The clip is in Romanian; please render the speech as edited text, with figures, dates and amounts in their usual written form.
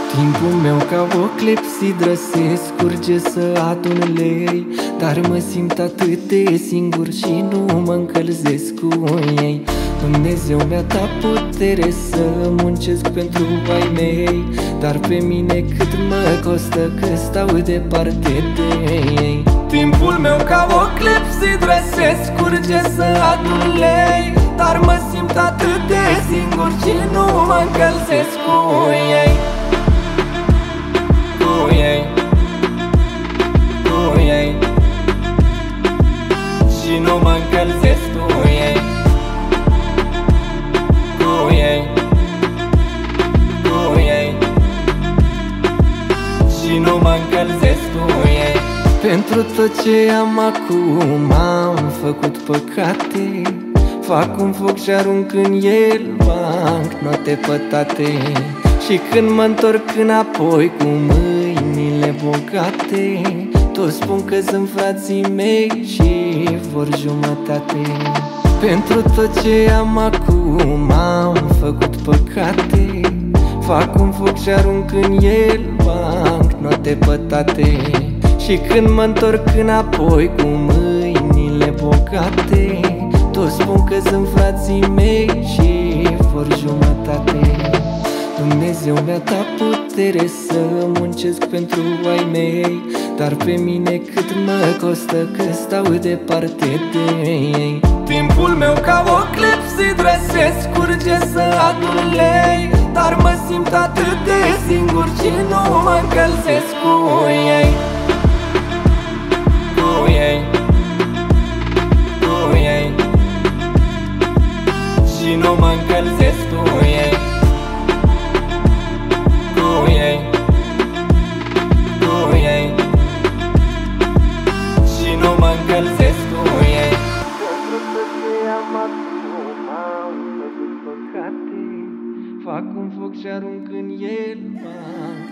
Timpul meu ca o clepsidră se scurge să adun lei, dar mă simt atât de singur și nu mă încălzesc cu ei. Dumnezeu mi-a dat putere să muncesc pentru ai mei, dar pe mine cât mă costă că stau departe de ei. Timpul meu ca o clepsidră se scurge să adun lei, dar mă simt atât de singur și nu mă încălzesc cu ei. Cu ei, cu ei, și nu mă încălzesc cu ei. Cu ei, cu ei, și nu mă încălzesc cu ei. Pentru tot ce am acum am făcut păcate, fac un foc și arunc în el bancnote pătate. Și când mă întorc înapoi cu mâinile bogate, toți spun că sunt frații mei și vor jumătate. Pentru tot ce am acum am făcut păcate, fac un foc și arunc în el bancnote pătate. Și când mă întorc înapoi cu mâinile bogate, toți spun că sunt frații mei și vor jumătate. Dumnezeu mi-a dat putere să muncesc pentru ai mei, dar pe mine cât mă costă că stau departe de ei. Timpul meu ca o clepsidră se scurge să adun lei, dar mă simt atât de singur și nu mă încălzesc cu ei. Cu ei, cu ei, și nu mă încălzesc cu ei. Cu ei, cu ei, și nu mă încălzesc cu ei. Pentru tot ce am acum am făcut păcate, fac un foc și arunc în el